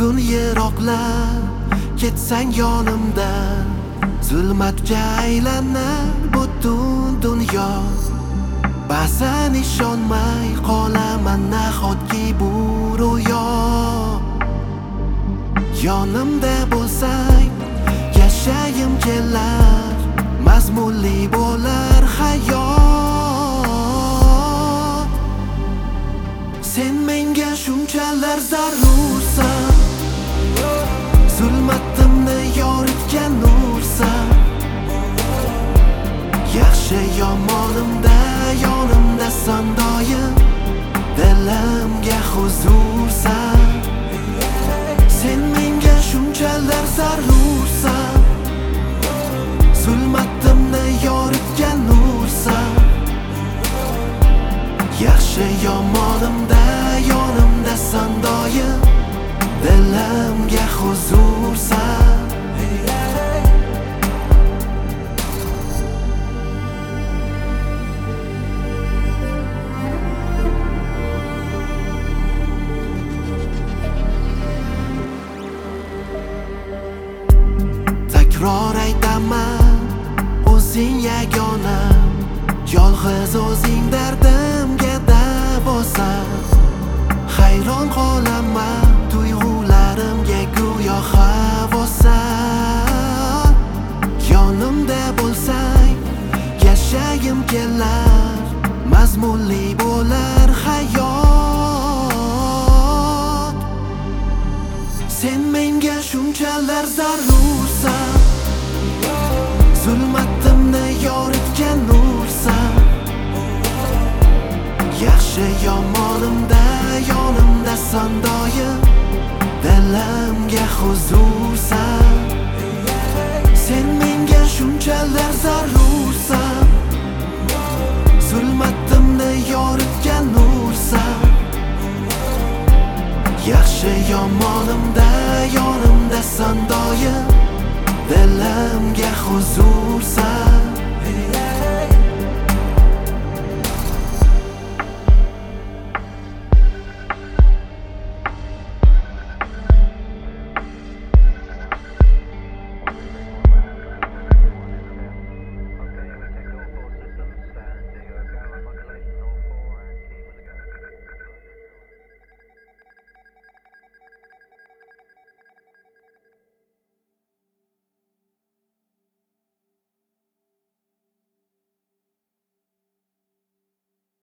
bugun yiroqlab ketsang yonimdan, zulmatga aylanar butun dunyo. Ba'zan ishonmay qolaman nahotki bu ro'yo. Yonimda bo'lsang yashagim kelar, mazmunli bo'lar hayot. Sen menga shunchalar zarursan, zulmatimni yoritgan nursan. Yaxshi yomonimda yonimdasan doim, dilimga huzursan. Sen menga shunchalar zarursan, zulmatimni yoritgan nursan. Yaxshi yomonimda yonimdasan doim, dilimga huzursan. Takror aytaman, o'zing yagona, yolg'iz o'zing dardimga davosan. Hayron qolaman tuyg'ularimga go'yo havosan. Yonimda bo'lsang yashagim kelar, mazmunli bo'lar hayot. Sen menga shunchalar zarursan, zulmatimni yoritgan nursan. Yaxshi yomonimda yonimdasan doim, dilimga huzursan. Sen menga shunchalar zarursan, zulmatimni yoritgan nursan. Yaxshi yomonimda yonimdasan doim, dilimga huzur.